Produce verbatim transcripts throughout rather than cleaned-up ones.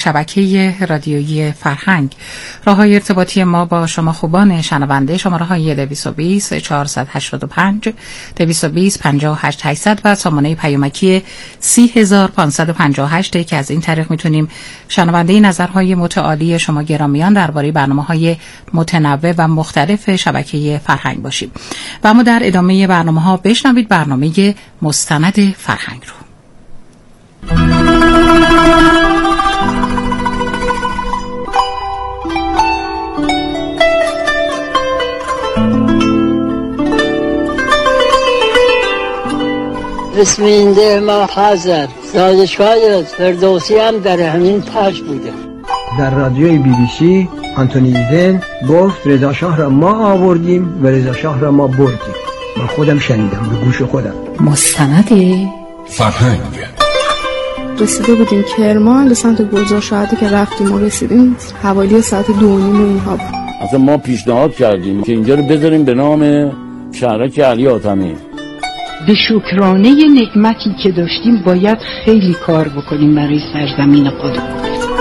شبکه رادیویی فرهنگ. راه‌های ارتباطی ما با شما خوبان شنونده شماره‌های دویست و بیست چهارصد و هشتاد و پنج دویست و بیست پنجاه و هشت هشتصد و سامانه پیامکی سی هزار و پانصد و پنجاه و هشت که از این طریق میتونیم شنونده نظرهای متعالی شما گرامیان درباره برنامه‌های متنوع و مختلف شبکه فرهنگ باشیم. و اما در ادامه برنامه‌ها بشنوید برنامه مستند فرهنگ رو. اسمینده ما حاضر سازشگاه فردوسی هم در همین پاش بوده. در رادیوی بی بی سی آنتونی ایدن گفت رضا شاه را ما آوردیم و رضا شاه را ما بردیم. من خودم شنیدم به گوش خودم. مستند فرهنگ. رسیده بودیم کرمان به سمت گلزار شهادی که رفتیم و رسیدیم حوالی ساعت دو و نیم و اینها بود. اصلا ما پیشنهاد کردیم که اینجا رو بذاریم به نام شهرک علی حاتمی. به شکرانه نعمتی که داشتیم باید خیلی کار بکنیم برای سرزمین خودمون.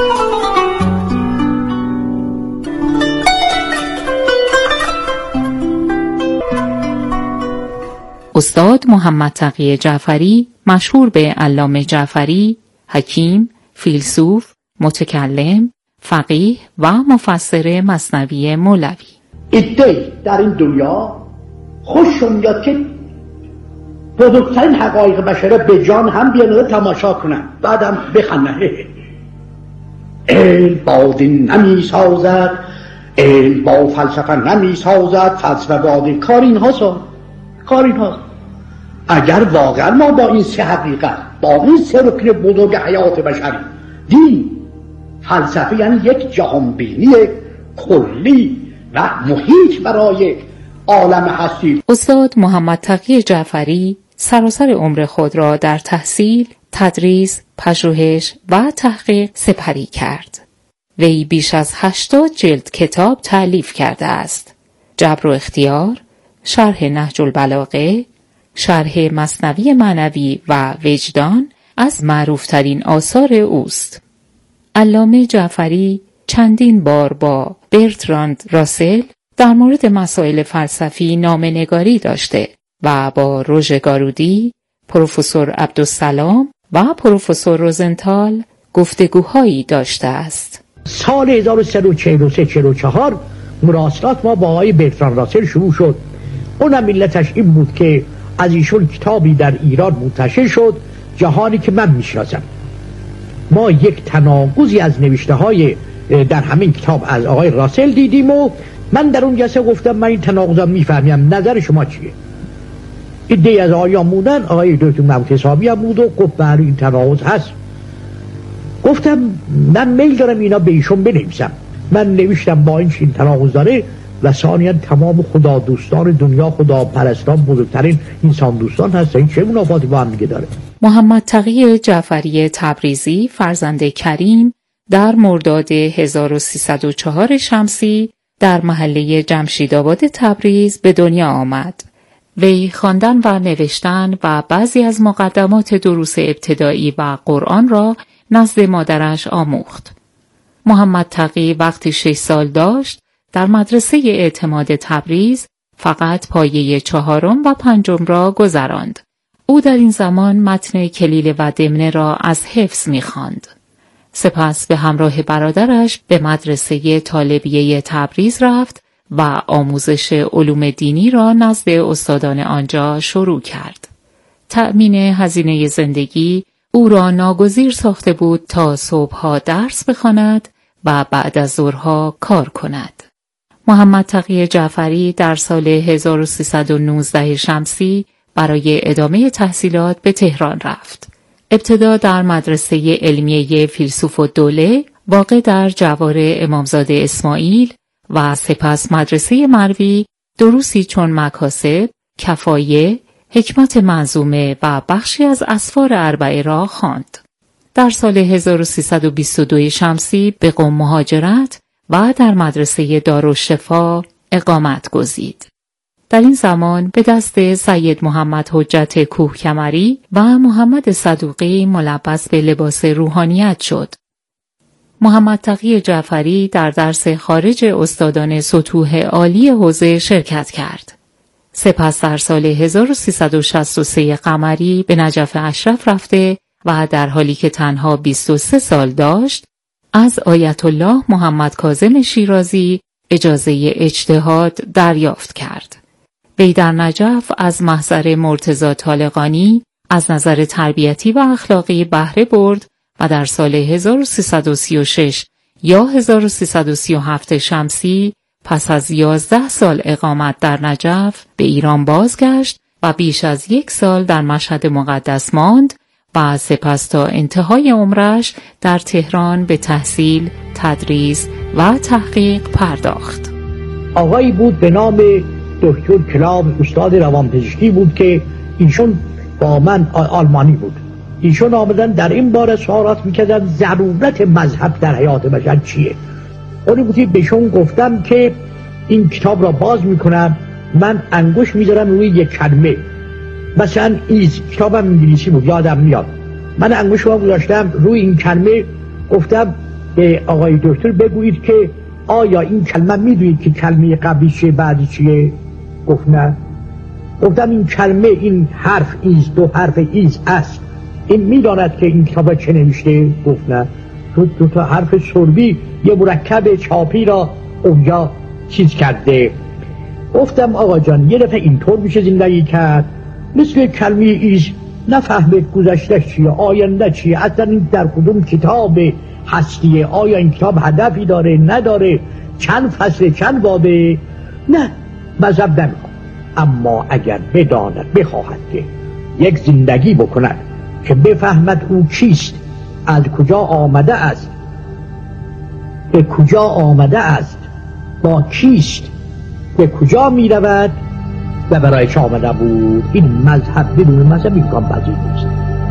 استاد محمد تقی جعفری، مشهور به علامه جعفری، حکیم، فیلسوف، متکلم، فقیه و مفسر مثنوی مولوی. ایده در این دنیا خوششون میاد که بزرگترین حقایق بشره به جان هم بیان تماشا کنن، بعدم بخندن. علم با دین نمی سازد، علم با فلسفه نمی سازد، فلسفه با دین. کار اینها سا کار اینها. اگر واقعا ما با این سه حقیقت، با این سه رکن بزرگ حیات بشری، دین، فلسفه، یعنی یک جهانبینی کلی و محیط برای عالم هستی. استاد محمد تقی جعفری سراسر عمر خود را در تحصیل، تدریس، پژوهش و تحقیق سپری کرد. وی بیش از هشتاد جلد کتاب تألیف کرده است. جبر و اختیار، شرح نهج البلاغه، شرح مثنوی معنوی و وجدان از معروفترین آثار اوست. علامه جعفری چندین بار با برتراند راسل در مورد مسائل فلسفی نامه‌نگاری داشته و با روژه گارودی، پروفسور عبدالسلام و پروفسور روزنتال گفتگوهایی داشته است. سال هزار و سیصد و چهل و سه چهل و چهار مراسلات ما با آقای برتراند راسل شروع شد. اونم علتش این بود که از ایشون کتابی در ایران منتشر شد، جهانی که من میشناسم. ما یک تناقضی از نوشته های در همین کتاب از آقای راسل دیدیم و من در اون جلسه گفتم من این تناقضم میفهمم، نظر شما چیه؟ ایده از آقایان بودن، آقای دکتر محمود حسابی هم بود و گفت بله این تناقض هست. گفتم من میل دارم اینا به ایشون بنویسم. من نوشتم با این این تناقض داره و ثانیاً تمام خدا دوستان دنیا، خدا پرستان، بزرگترین انسان دوستان هست، این چه منافاتی با هم دیگه داره؟ محمد تقی جعفری تبریزی فرزند کریم در مرداد هزار و سیصد و چهار شمسی در محله جمشیدآباد تبریز به دنیا آمد. وی خواندن و نوشتن و بعضی از مقدمات دروس ابتدایی و قرآن را نزد مادرش آموخت. محمد تقی وقتی شش سال داشت در مدرسه اعتماد تبریز فقط پایه چهارم و پنجم را گذراند. او در این زمان متن کلیل و دمنه را از حفظ می‌خواند. سپس به همراه برادرش به مدرسه طالبیه تبریز رفت و آموزش علوم دینی را نزد استادان آنجا شروع کرد. تأمین هزینه زندگی او را ناگزیر ساخته بود تا صبحها درس بخواند و بعد از ظهرها کار کند. محمد تقی جعفری در سال هزار و سیصد و نوزده شمسی برای ادامه تحصیلات به تهران رفت. ابتدا در مدرسه علمیه فیلسوف الدوله واقع در جوار امامزاده اسماعیل و سپس مدرسه مروی دروسی چون مکاسب، کفایه، حکمت منظومه و بخشی از اسفار اربعه را خواند. در سال هزار و سیصد و بیست و دو شمسی به قم مهاجرت و در مدرسه دارالشفا اقامت گزید. در این زمان به دست سید محمد حجت کوهکمری و محمد صدوقی ملبس به لباس روحانیت شد. محمد تقی جعفری در درس خارج استادان سطوح عالی حوزه شرکت کرد. سپس در سال هزار و سیصد و شصت و سه قمری به نجف اشرف رفته و در حالی که تنها بیست و سه سال داشت از آیت الله محمد کاظم شیرازی اجازه اجتهاد دریافت کرد. وی در نجف از محضر مرتضی طالقانی از نظر تربیتی و اخلاقی بهره برد و در سال هزار و سیصد و سی و شش یا هزار و سیصد و سی و هفت شمسی پس از یازده سال اقامت در نجف به ایران بازگشت و بیش از یک سال در مشهد مقدس ماند و سپس تا انتهای عمرش در تهران به تحصیل، تدریس و تحقیق پرداخت. آقایی بود به نام دکتر کلاب، استاد روانپزشکی بود که ایشون با من آلمانی بود. ایشون آمدن در این باره سوالات میکردن ضرورت مذهب در حیات بشر چیه. اونی بودی بهشون گفتم که این کتاب را باز میکنم، من انگوش میذارم روی یک کلمه، مثلا ایز، کتابم انگلیسی بود یادم میاد، من انگوش رو گذاشتم روی این کلمه، گفتم به آقای دکتر بگویید که آیا این کلمه میدونید که کلمه قبلی چیه بعدی چیه؟ گفت نه. گفتم این کلمه، این حرف ایز، دو حرف ایز است، این میداند که این کتاب چه نوشته؟ گفت نه. دو, دو تا حرف سربی یه مرکب چاپی را اونجا چیز کرده. گفتم آقا جان یه دفعه اینطور میشه زندگی کرد، مثل کلمه ایز نفهمید گذشته چیه، آینده چیه، اصلا این در کدوم کتاب هستیه، آیا این کتاب هدفی داره نداره، چند فصل چند بابه. نه، مذهب نمیخواد، اما اگر بداند بخواهد که یک زندگی بکند که بفهمد او کیست، از کجا آمده است، به کجا آمده است، با کیست، به کجا می رود و برای چه آمده بود، این مذهب بدون مذهب امکان پذیر نیست.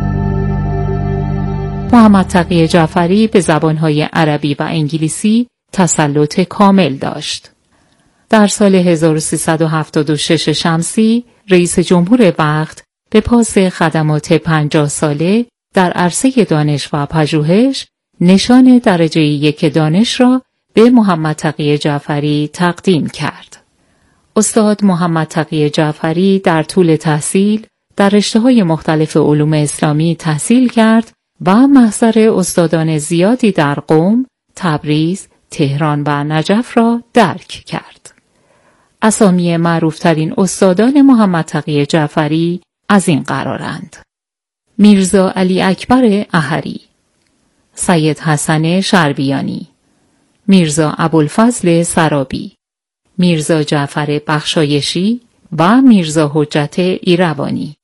محمد تقی جعفری به زبانهای عربی و انگلیسی تسلط کامل داشت. در سال هزار و سیصد و هفتاد و شش شمسی رئیس جمهور وقت به پاس خدمات پنجاه ساله در عرصه دانش و پژوهش نشان درجه یک دانش را به محمد تقی جعفری تقدیم کرد. استاد محمد تقی جعفری در طول تحصیل در رشته‌های مختلف علوم اسلامی تحصیل کرد و محضر استادان زیادی در قم، تبریز، تهران و نجف را درک کرد. اسامی معروفترین استادان محمد تقی جعفری از این قرارند: میرزا علی اکبر احری، سید حسن شربیانی، میرزا ابوالفضل سرابی، میرزا جعفر بخشایشی و میرزا حجت ایروانی.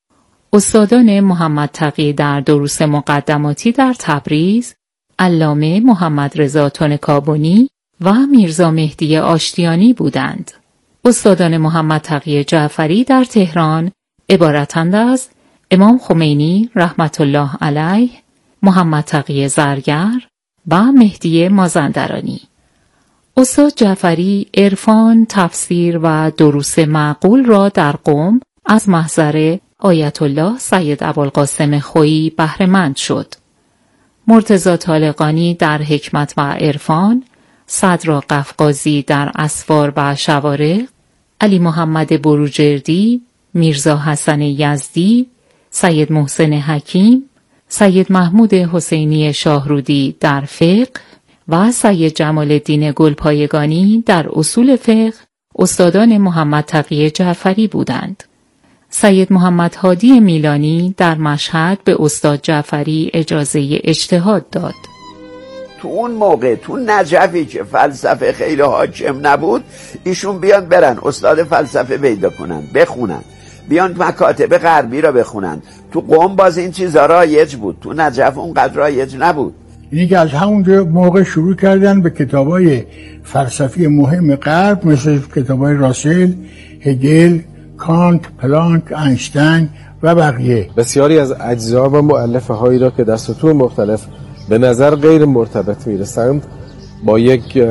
استادان محمد تقی در دروس مقدماتی در تبریز علامه محمد رضا تنکابنی و میرزا مهدی آشتیانی بودند. استادان محمد تقی جعفری در تهران عبارتند از امام خمینی رحمت الله علیه، محمد تقی زرگر و مهدی مازندرانی. استاد جعفری عرفان، تفسیر و دروس معقول را در قم از محضر آیت الله سید ابوالقاسم خویی بهره مند شد. مرتضی طالقانی در حکمت و عرفان، صدر قفقازی در اسفار و شوارق، علی محمد بروجردی، میرزا حسن یزدی، سید محسن حکیم، سید محمود حسینی شاهرودی در فقه و سید جمال الدین گلپایگانی در اصول فقه استادان محمد تقی جعفری بودند. سید محمد هادی میلانی در مشهد به استاد جعفری اجازه اجتهاد داد. تو اون موقع تو نجفی که فلسفه خیلی حاکم نبود، ایشون بیان برن استاد فلسفه پیدا کنن بخونن، بیان مکاتب غربی را بخونن. تو قم باز این چیزا رایج بود، تو نجف اونقدر رایج نبود. اینی که از همون موقع شروع کردن به کتابای فلسفی مهم غرب مثل کتابای راسل، هگل، کانت، پلانک، اینشتین و بقیه. بسیاری از اجزا و مؤلفه هایی را که در سطوح مختلف به نظر غیر مرتبط میرسند با یک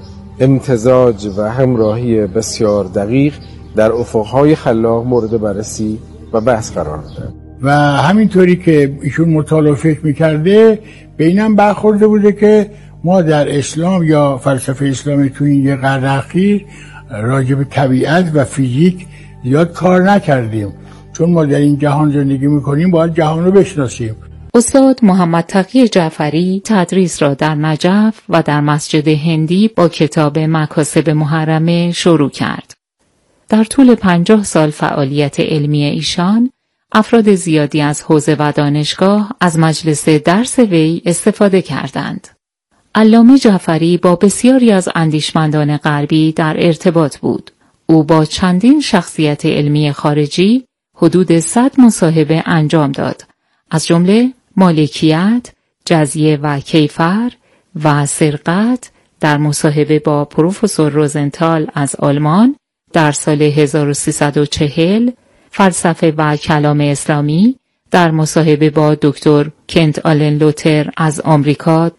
امتزاج و همراهی بسیار دقیق در افقهای خلاق مورد بررسی و بحث قرار داد. و همینطوری که ایشون مطالعه فکر میکرده به اینم برخورده بوده که ما در اسلام یا فلسفه اسلامی تو این یه قرن اخیر راجع به طبیعت و فیزیک زیاد کار نکردیم، چون ما در این جهان زندگی میکنیم باید جهان رو بشناسیم. استاد محمد تقی جعفری تدریس را در نجف و در مسجد هندی با کتاب مکاسب محرمه شروع کرد. در طول پنجاه سال فعالیت علمی ایشان، افراد زیادی از حوزه و دانشگاه از مجلس درس وی استفاده کردند. علامه جعفری با بسیاری از اندیشمندان غربی در ارتباط بود. او با چندین شخصیت علمی خارجی حدود صد مصاحبه انجام داد، از جمله مالکیت، جزیه و کیفر و سرقت. در مصاحبه با پروفسور روزنتال از آلمان در سال هزار و سیصد و چهل، فلسفه و کلام اسلامی در مصاحبه با دکتر کنت آلن لوتر از آمریکا،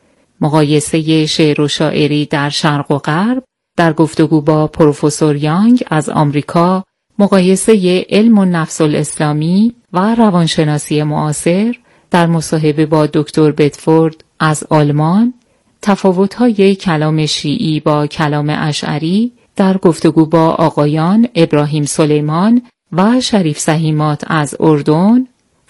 مقایسه شعر و شاعری در شرق و غرب در گفتگو با پروفسور یانگ از آمریکا، مقایسه علم و نفس الاسلامی و روانشناسی معاصر در مصاحبه با دکتر بتفورد از آلمان، تفاوت‌های کلام شیعی با کلام اشعری در گفتگو با آقایان ابراهیم سلیمان و شریف سهیمات از اردن،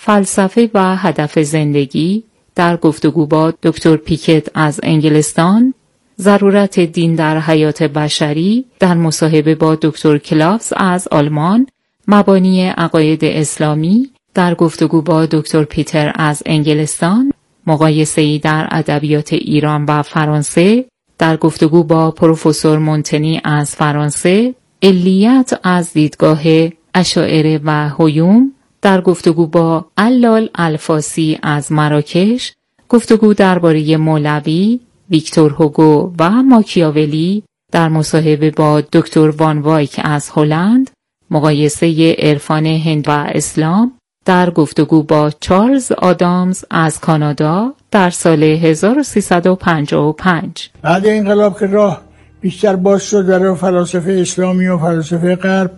فلسفه و هدف زندگی در گفتگو با دکتر پیکت از انگلستان، ضرورت دین در حیات بشری در مصاحبه با دکتر کلاوس از آلمان، مبانی عقاید اسلامی در گفتگو با دکتر پیتر از انگلستان، مقایسه‌ای در ادبیات ایران و فرانسه در گفتگو با پروفسور مونتنی از فرانسه، علیت از دیدگاه اشاعره و هیوم در گفتگو با علال الفاسی از مراکش، گفتگو درباره مولوی، ویکتور هوگو و ماکیاولی در مصاحبه با دکتر وان وایک از هلند، مقایسه عرفان هند و اسلام در گفتگو با چارلز آدامز از کانادا در سال هزار و سیصد و پنجاه و پنج. بعد انقلاب که راه بیشتر باز شد در فلسفه اسلامی و فلسفه غرب،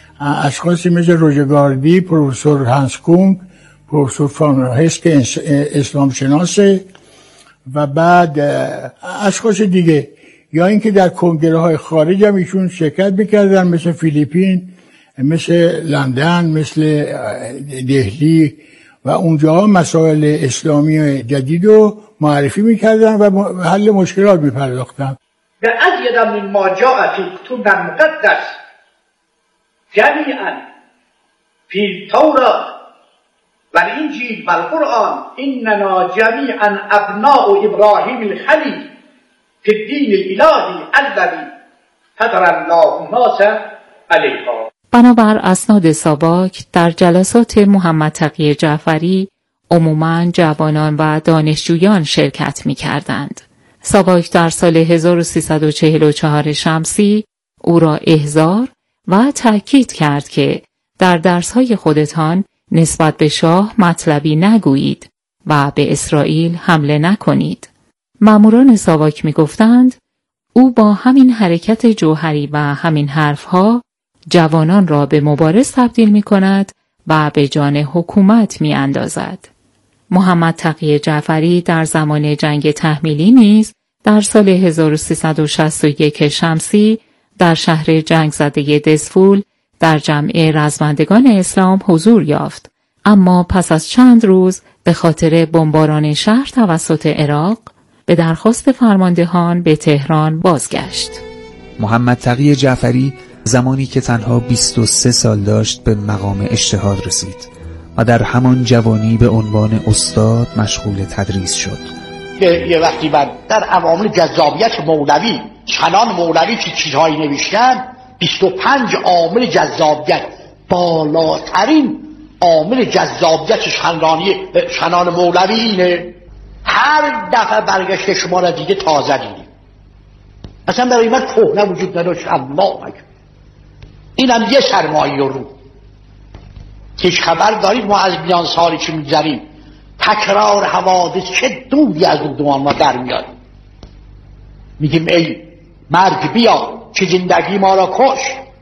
اشخاصی مثل روژگاردی، پروفسور هانس کونگ، پروفسور فان هست که اسلام شناسه، و بعد اشخاص دیگه، یا اینکه در کنگره های خارج هم ایشون شرکت میکردن، مثل فیلیپین، مثل لندن، مثل دهلی، و اونجا مسائل اسلامی جدید رو معرفی میکردن و حل مشکلات میپرداختن. به ازید من ما جاء فی کتب المقدس جمیعا فی التوراة والانجیل والقرآن اننا جمیعا ابناء ابراهیم الخلیل فی الدین الالهی الذی فطر الله الناس علیها. بنابر اسناد ساواک، در جلسات محمد تقی جعفری عموماً جوانان و دانشجویان شرکت می کردند. ساواک در سال هزار و سیصد و چهل و چهار شمسی او را احضار و تأکید کرد که در درسهای خودتان نسبت به شاه مطلبی نگویید و به اسرائیل حمله نکنید. ماموران ساواک می گفتند او با همین حرکت جوهری و همین حرفها جوانان را به مبارز تبدیل می کند و به جان حکومت می اندازد. محمد تقی جعفری در زمان جنگ تحمیلی نیز در سال هزار و سیصد و شصت و یک شمسی در شهر جنگ زده دزفول در جمع رزمندگان اسلام حضور یافت، اما پس از چند روز به خاطر بمباران شهر توسط عراق به درخواست فرماندهان به تهران بازگشت. محمد تقی جعفری زمانی که تنها بیست و سه سال داشت به مقام اجتهاد رسید و در همان جوانی به عنوان استاد مشغول تدریس شد. یه وقتی بعد در عوامل جذابیت مولوی، چنان مولوی که چیزهایی نوشتن، بیست و پنج عامل جذابیت، بالاترین عامل جذابیت شنانی شنان مولوی اینه هر دفعه برگشت شما را دیگه تازه دیدیم. اصلا برای من کهنه وجود نداشت. الله اکبر. اینم یه سرمایه رو هیچ خبر دارید ما از میان سالی که میگذریم تکرار حوادث چه دوری از اون دوان ما در میاد. میگیم ای مرگ بیا که زندگی ما را کش.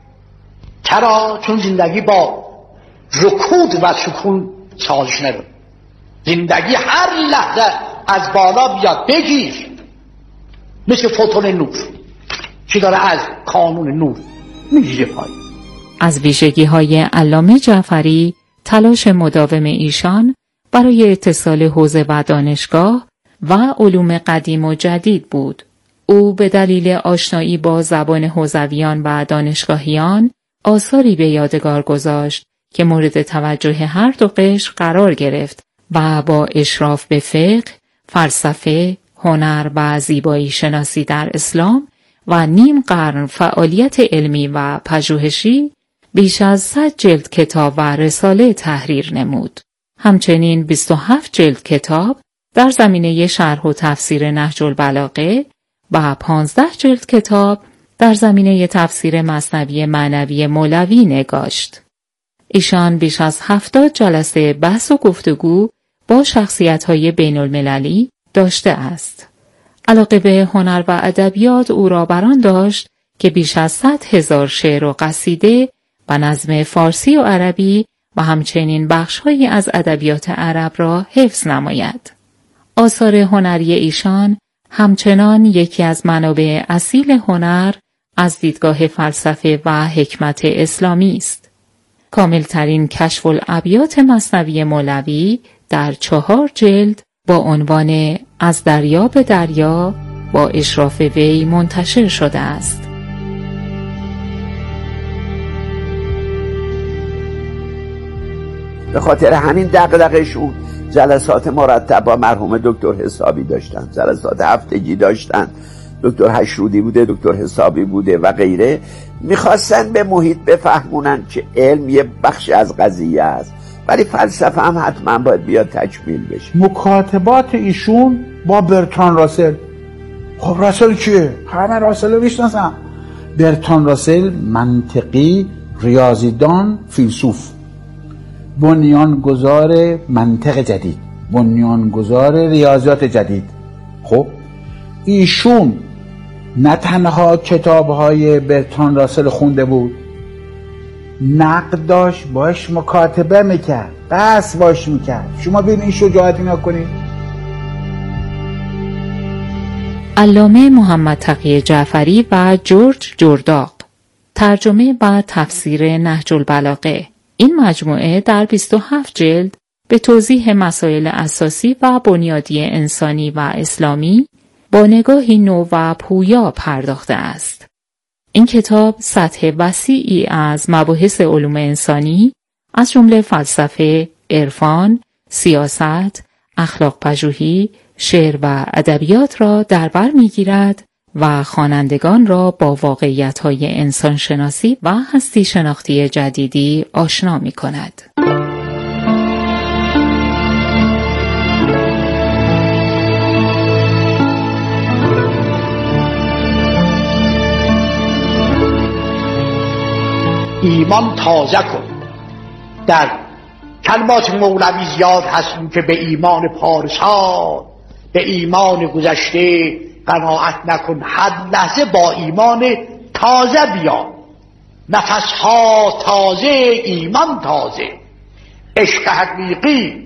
چرا؟ چون زندگی با رکود و سکون سازش نداره. زندگی هر لحظه از بالا بیاد بگیر. مثل فوتون نور که داره از کانون نور میریزه پایین. از ویژگی‌های علامه جعفری تلاش مداوم ایشان برای اتصال حوزه و دانشگاه و علوم قدیم و جدید بود. او به دلیل آشنایی با زبان حوزویان و دانشگاهیان آثاری به یادگار گذاشت که مورد توجه هر دو قشر قرار گرفت و با اشراف به فقه، فلسفه، هنر و زیبایی شناسی در اسلام و نیم قرن فعالیت علمی و پژوهشی بیش از صد جلد کتاب و رساله تحریر نمود. همچنین بیست و هفت جلد کتاب در زمینه شرح و تفسیر نهج البلاغه و پانزده جلد کتاب در زمینه تفسیر مثنوی معنوی مولوی نگاشت. ایشان بیش از هفتاد جلسه بحث و گفتگو با شخصیت‌های بین‌المللی داشته است. علاقه به هنر و ادبیات او را بران داشت که بیش از صد هزار شعر و قصیده و نظم فارسی و عربی و همچنین بخش‌هایی از ادبیات عرب را حفظ نماید. آثار هنری ایشان همچنان یکی از منابع اصیل هنر از دیدگاه فلسفه و حکمت اسلامی است. کاملترین کشف الابیات مثنوی مولوی در چهار جلد با عنوان از دریا به دریا با اشراف وی منتشر شده است. به خاطر همین دغدغه‌شون جلسات مرتب با مرحوم دکتر حسابی داشتن، جلسات هفتگی داشتن، دکتر هشرودی بوده، دکتر حسابی بوده و غیره. میخواستن به محیط بفهمونن که علم یه بخش از قضیه است، ولی فلسفه هم حتما باید بیاد تکمیل بشه. مکاتبات ایشون با برتران راسل. خب راسل کیه؟ همه راسل رو میشناسن. برتران راسل منطقی، ریاضیدان، فیلسوف، بنیانگذار منطق جدید، بنیانگذار ریاضیات جدید. خب ایشون نه تنها کتاب‌های برتران راسل خونده بود، نقد داشت، باش مکاتبه میکرد، بحث باش میکرد. شما ببین این شجاعت اینا کنید. علامه محمد تقی جعفری و جورج جرداق، ترجمه و تفسیر نهج البلاغه. این مجموعه در بیست و هفت جلد به توضیح مسائل اساسی و بنیادی انسانی و اسلامی با نگاهی نو و پویا پرداخته است. این کتاب سطح وسیعی از مباحث علوم انسانی از جمله فلسفه، عرفان، سیاست، اخلاق پژوهی، شعر و ادبیات را در بر می‌گیرد و خوانندگان را با واقعیت‌های انسان شناسی و هستی شناختی جدیدی آشنا می‌کند. ایمان تازه کن. در کلمات مولوی زیاد هستیم که به ایمان پارسال، به ایمان گذشته قناعت نکن، هر لحظه با ایمان تازه بیا. نفسها تازه، ایمان تازه، عشق حقیقی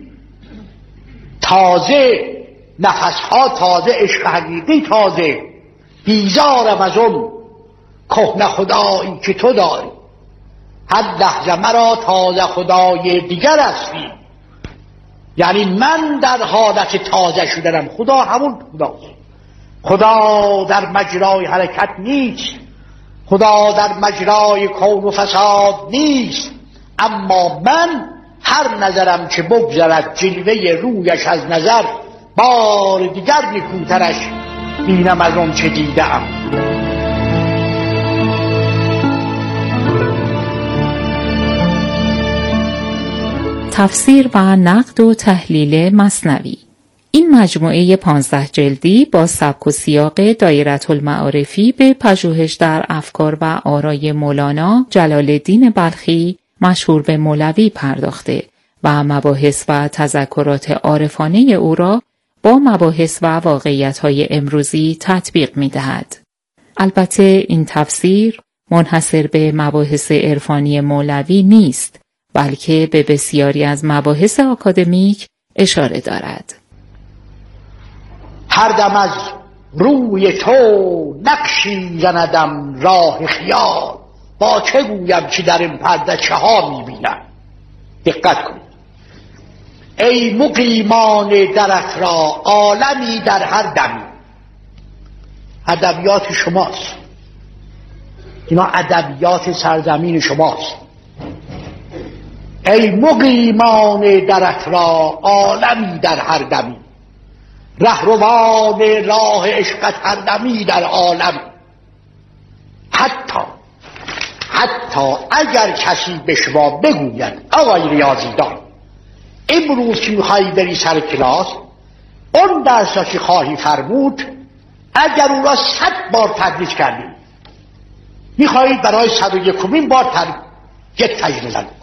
تازه، نفسها تازه، عشق حقیقی تازه. بیزارم از اون کهنه خدایی که تو داری، هر لحظه مرا تازه خدای دیگر هستی. یعنی من در حالت تازه شدنم، خدا همون خداست. خدا در مجرای حرکت نیست، خدا در مجرای کون و فساد نیست، اما من هر نظرم که بگذرد جلوه رویش از نظر، بار دیگر نیکوترش بینم از اون چه دیدم. تفسیر و نقد و تحلیل مثنوی. این مجموعه پانزده جلدی با سبک و سیاق دایره المعارفی به پژوهش در افکار و آرای مولانا جلال الدین بلخی مشهور به مولوی پرداخته و مباحث و تذکرات عارفانه او را با مباحث و واقعیت‌های امروزی تطبیق می‌دهد. البته این تفسیر منحصر به مباحث عرفانی مولوی نیست، بلکه به بسیاری از مباحث آکادمیک اشاره دارد. هر دم از روی تو نقشی زندم راه خیال، با چه گویم که در این پرده چه ها میبینم. دقت کنید ای مقیمان درت را عالمی در هر دمی. ادبیات شماست اینا، ادبیات سرزمین شماست. ای مقیمان درت را عالمی در هر دمی، رهروان راه عشقت هر دمی در عالم. حتی حتی اگر کسی به شما بگوید آقای ریاضیدان امروز که میخوایی بری سر کلاس، اون درسا که خواهی فرمود اگر اون را صد بار تدریس کردیم، میخواهید برای صد و یکمین بار تر... یک تجربه کنید.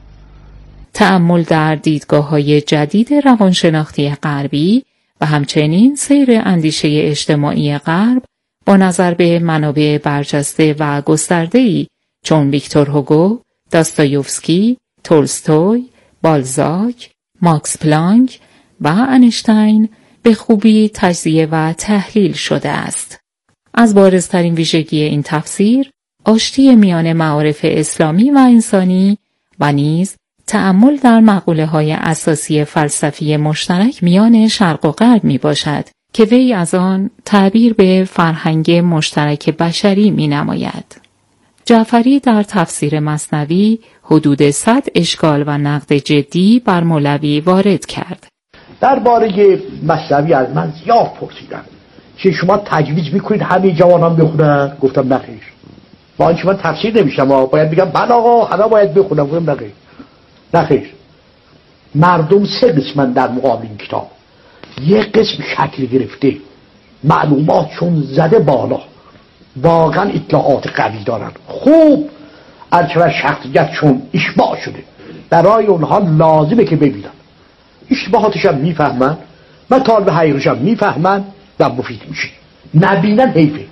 تأمل در دیدگاه‌های جدید روانشناختی غربی و همچنین سیر اندیشه اجتماعی غرب با نظر به منابع برجسته و گسترده‌ای چون ویکتور هوگو، داستایوفسکی، تولستوی، بالزاک، ماکس پلانک و انیشتین به خوبی تجزیه و تحلیل شده است. از بارزترین ویژگی این تفسیر آشتی میان معارف اسلامی و انسانی و نیز تأمل در مقوله‌های اساسی فلسفی مشترک میان شرق و غرب می باشد که وی از آن تعبیر به فرهنگ مشترک بشری می نماید. جعفری در تفسیر مثنوی حدود صد اشکال و نقد جدی بر مولوی وارد کرد. درباره مثنوی از من زیاد پرسیدن که شما تجویز میکنید همه جوانان بخونن؟ گفتم نخیر. با اینکه من تفسیر نمیشم باید بگم بله آقا همه باید بخونم. گفتم نخیر نخیر. مردم سه قسمن در مقابل این کتاب. یک قسم شکل گرفته، معلومات چون زده بالا، واقعا اطلاعات قوی دارن، خوب البته شخصیت چون اشباع شده، برای اونها لازمه که ببینن، اشتباهاتش هم میفهمن، مطالب حقیقیش هم میفهمن و مفید میشه. نبینن حیفه.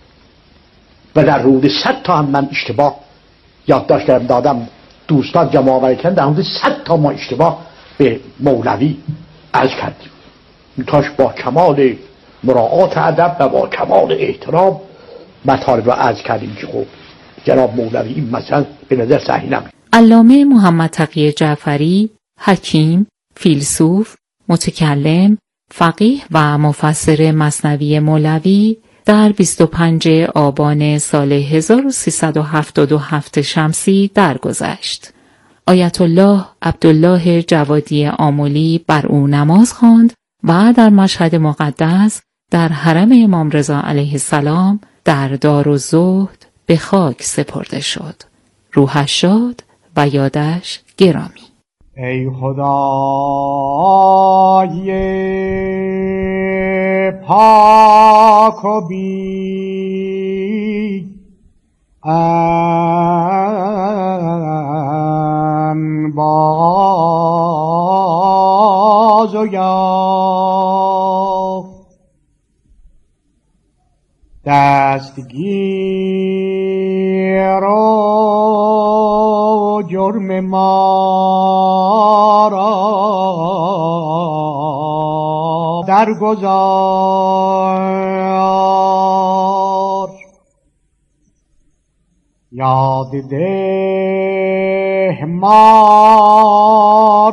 و در حدود صد تا هم من اشتباه یادداشت کردم دادم، دوستان جمع آوری کردن، در حدود صد تا ما اشتباه به مولوی عرض کردیم. تاش با کمال مراعات ادب و با کمال احترام مطالب را عرض کردیم که خب جناب مولوی این مثلا به نظر صحیح نمی. علامه محمد تقی جعفری، حکیم، فیلسوف، متکلم، فقیه و مفسر مثنوی مولوی در بیست و پنجم آبان سال هزار و سیصد و هفتاد و هفت شمسی درگذشت. آیت الله عبدالله جوادی آملی بر او نماز خواند و در مشهد مقدس در حرم امام رضا علیه السلام در دارالزهد به خاک سپرده شد. روحش شاد و یادش گرامی. ای خدای پاک و بی انباز و یا دستگیر و جرم ما را درگذار، یاد ده ما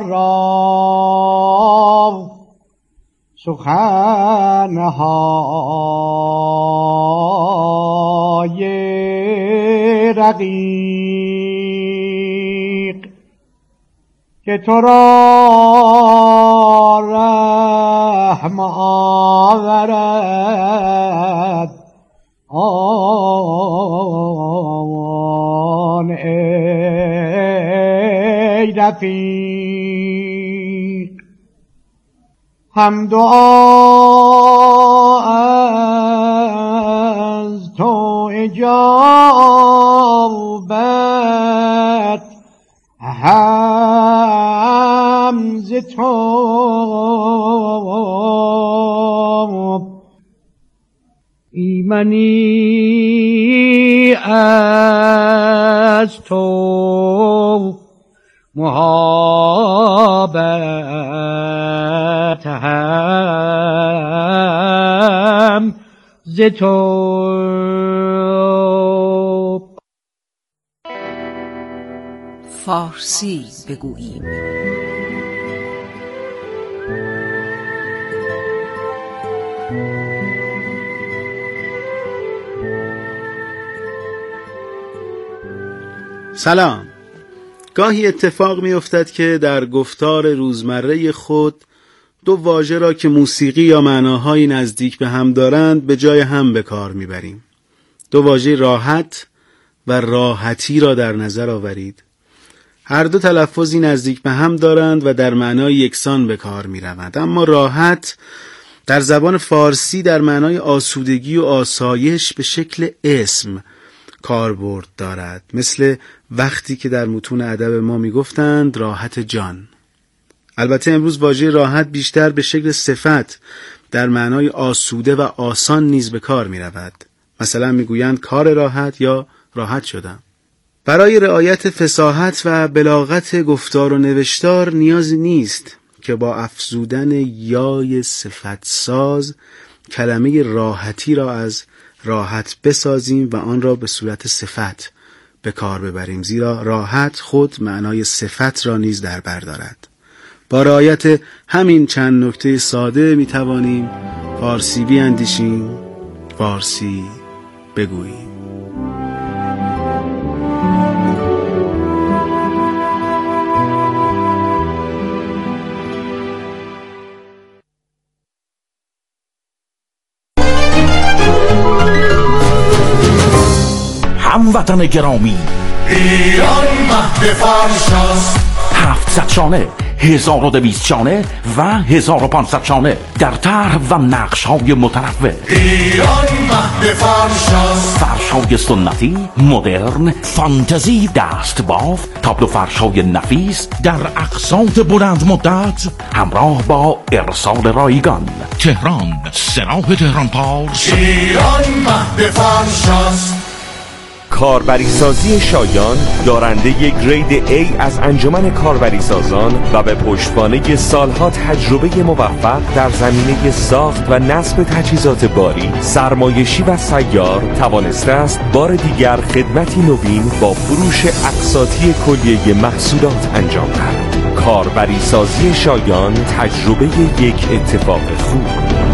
را سخنهای رقیق که تو را رحم آورد آن ای رفیق. هم دعا از تو اجابت، هم ز تو ایمنی از تو محبت هم ز تو. فارسی بگوییم. سلام. گاهی اتفاق می افتد که در گفتار روزمره خود دو واژه را که موسیقی یا معناهایی نزدیک به هم دارند به جای هم به کار می بریم. دو واژه راحت و راحتی را در نظر آورید. هر دو تلفظی نزدیک به هم دارند و در معنای یکسان به کار می روند. اما راحت در زبان فارسی در معنای آسودگی و آسایش به شکل اسم کاربرد دارد، مثل وقتی که در متون ادب ما می گفتند راحت جان. البته امروز واژه راحت بیشتر به شکل صفت در معنای آسوده و آسان نیز به کار می رود. مثلا می گویند کار راحت یا راحت شدم. برای رعایت فصاحت و بلاغت گفتار و نوشتار نیازی نیست که با افزودن یای صفت ساز کلمه راحتی را از راحت بسازیم و آن را به صورت صفت به کار ببریم، زیرا راحت خود معنای صفت را نیز در بر دارد. با رعایت همین چند نکته ساده می توانیم فارسی بیاندیشیم، فارسی بگوییم. هموطن گرامی، ایران مهد فارشاست. هفتصد شانه، هزار و دویست شانه و هزار و پانصد شانه در طرح و نقش های متنوع. ایران مهد فارشاست. فرش های سنتی، مدرن، فانتزی، دست بافت، تابلو فرش های نفیس در اقساط بلند مدت همراه با ارسال رایگان. تهران، سراح تهران پارس. ایران مهد فارشاست. کاربری سازی شایان دارنده یک گرید A از انجمن کاربری سازان و به پشتوانه سالها تجربه موفق در زمینه ساخت و نصب تجهیزات باری، سرمایشی و سیار توانسته است بار دیگر خدمتی نوین با فروش اقساطی کلیه محصولات انجام دهد. کاربری سازی شایان، تجربه یک اتفاق خوب.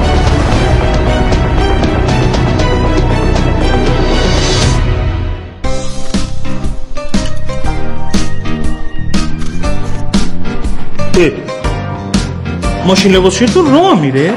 ماشین لباسشویتون راه میره؟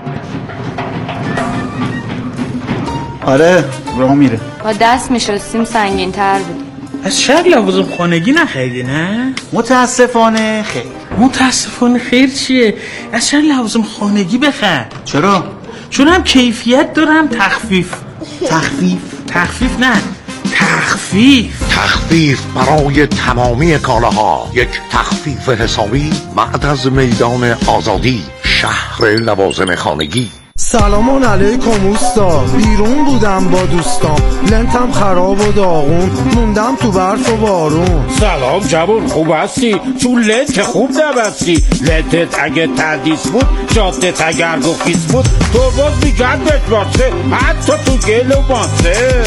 آره راه میره. با دست میشستیم سنگین تر بود. از شاید لوازم خانگی نخریدی نه؟ متاسفانه خیر. متاسفانه خیر چیه؟ از شاید لوازم خانگی بخر. چرا؟ چون هم کیفیت دارم تخفیف. تخفیف؟ تخفیف نه تخفیف تخفیف برای تمامی کالاها. یک تخفیف حسابی بعد از میدان آزادی، شهر لوازم خانگی. سلامان علیکم اوستا، بیرون بودم با دوستام، لنتم خراب و داغون، موندم تو برف و بارون. سلام جوون، خوب هستی؟ چون لنت که خوب نبستی. لنتت اگه تردیس بود، جادت اگر گفیس بود، تو باز میگرد بشباسه حتی تو گل و باسه.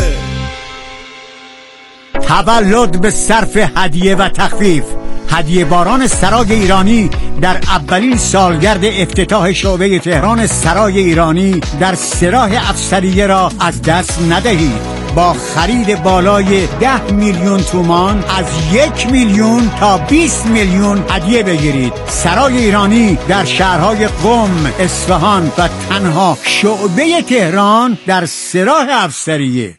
تولد به صرف هدیه و تخفیف. هدیه باران سرای ایرانی در اولین سالگرد افتتاح شعبه تهران سرای ایرانی در سراح افسریه را از دست ندهید. با خرید بالای ده میلیون تومان از یک میلیون تا بیست میلیون هدیه بگیرید. سرای ایرانی در شهرهای قم، اصفهان و تنها شعبه تهران در سراح افسریه.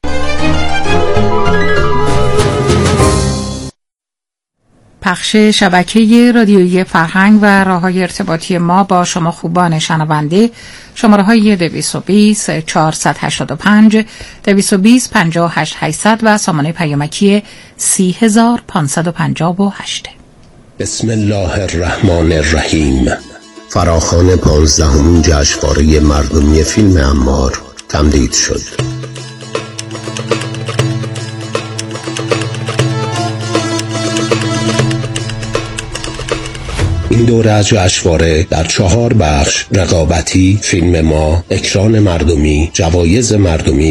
پخش شبکه رادیویی فرهنگ و راه‌های ارتباطی ما با شما خوبان شنونده، شماره‌های دویست و بیست چهارصد و هشتاد و پنج دویست و بیست پنجاه و هشت هشتصد و سامانه پیامکی سی هزار و پانصد و پنجاه و هشت. بسم الله الرحمن الرحیم. فراخوان پانزدهمین جشنواره مردمی فیلم عمار تمدید شد. این این دوره از جشنواره در چهار بخش رقابتی، فیلم ما، اکران مردمی، جوایز مردمی